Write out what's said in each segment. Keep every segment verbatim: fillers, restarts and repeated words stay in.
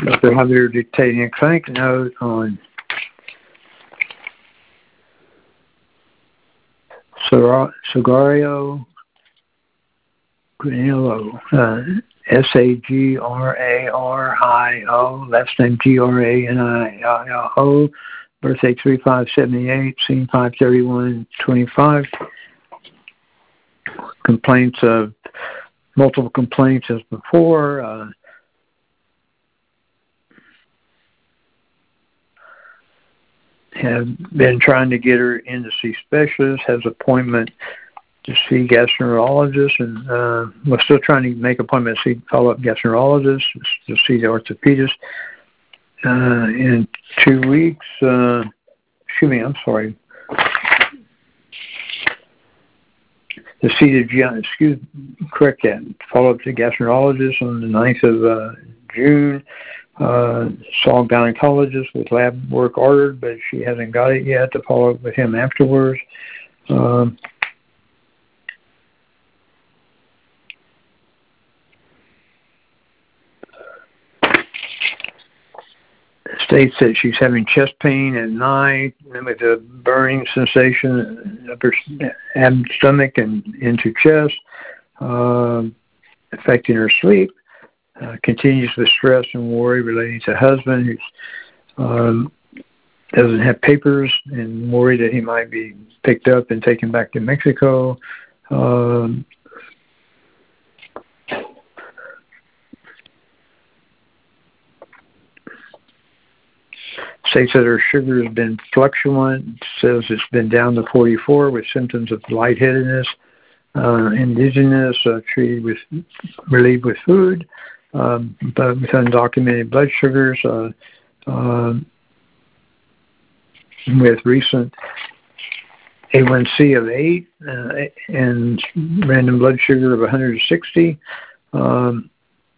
Doctor Javier dictating a clinic note on Sagario Granillo, uh, S A G R A R I O, last name G R A N I L O, birthday three five seventy-eight, scene five thirty-one twenty-five. Complaints of, multiple complaints as before. Uh, have been trying to get her in to see specialists, has appointment to see gastroenterologist, and uh, we're still trying to make appointment to see follow-up gastroenterologist, to see the orthopedist uh, in two weeks. Uh, excuse me, I'm sorry. To see the GI, excuse, correct that, follow-up to gastroenterologist on the ninth of uh, June. Uh, saw a gynecologist with lab work ordered, but she hasn't got it yet, to follow up with him afterwards. Um, states that she's having chest pain at night with a burning sensation in upper ab- stomach and into chest, uh, affecting her sleep. Uh, continues with stress and worry relating to husband who um, doesn't have papers, and worry that he might be picked up and taken back to Mexico. Um, states that her sugar has been fluctuant, says it's been down to forty-four with symptoms of lightheadedness, uh, indigenous, uh, treated with, relieved with food. Um, but with undocumented blood sugars, uh, uh, with recent A one C of eight uh, and random blood sugar of one hundred sixty. Um,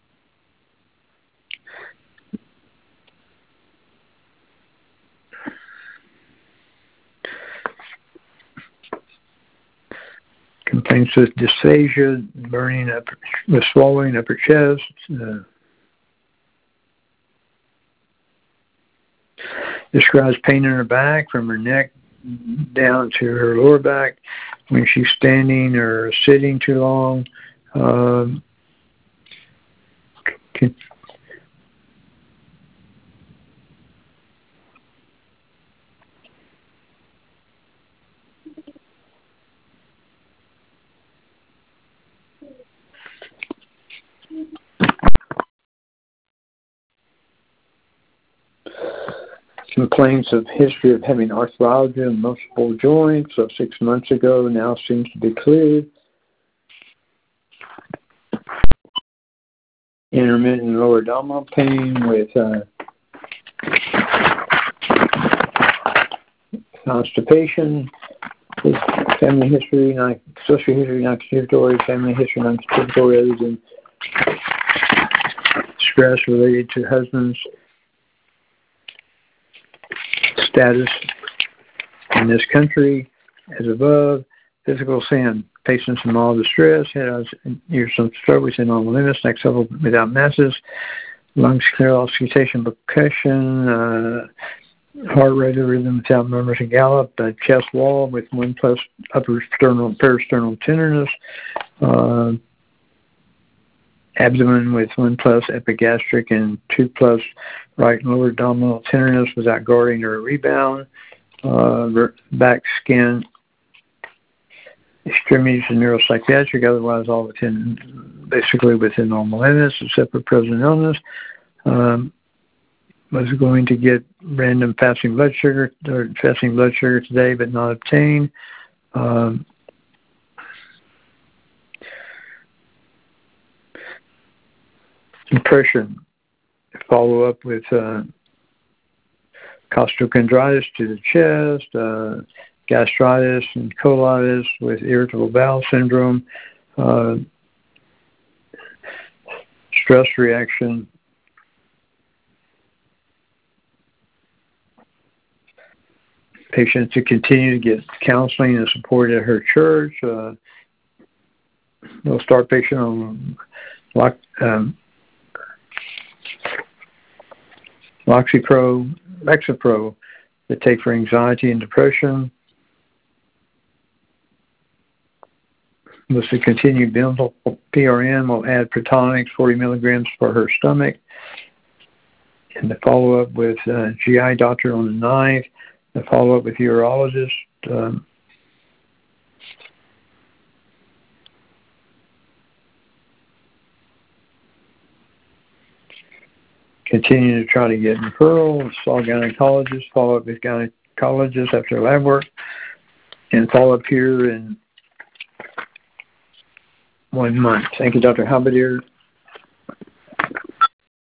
complaints with dysphagia, burning up, with swallowing upper chest. Uh, describes pain in her back from her neck down to her lower back when she's standing or sitting too long. Um, can, complaints of history of having arthralgia in multiple joints of six months ago, now seems to be cleared. Intermittent lower abdominal pain with uh, constipation, family history, not, social history, not contributory, family history, not contributory, other than stress related to husband's status in this country, as above. Physical sin, patients in mild distress, head out, ears some stroke within normal limits, next level without masses, lungs clear, auscultation, percussion, uh, heart rate rhythm without murmurs and gallop, uh, chest wall with one plus upper sternal, peristernal tenderness, uh, abdomen with one plus epigastric and two plus right and lower abdominal tenderness without guarding or rebound, uh, back skin, extremities and neuropsychiatric, otherwise all within, basically within normal limits, except for present illness. Um, was going to get random fasting blood sugar, or fasting blood sugar today, but not obtained. Um, Depression, follow up with uh, costochondritis to the chest, uh, gastritis and colitis with irritable bowel syndrome, uh, stress reaction, patient to continue to get counseling and support at her church. Uh, we'll start patient on lock, um, Lexapro, Lexapro to take for anxiety and depression. With the continued dental P R N, we'll add Protonix, forty milligrams for her stomach. And the follow-up with uh, G I doctor on the ninth. The follow-up with urologist. Um, continue to try to get referrals. Saw gynecologist. Follow-up with gynecologist after lab work. And follow-up here in one month. Thank you, Doctor Halberdier.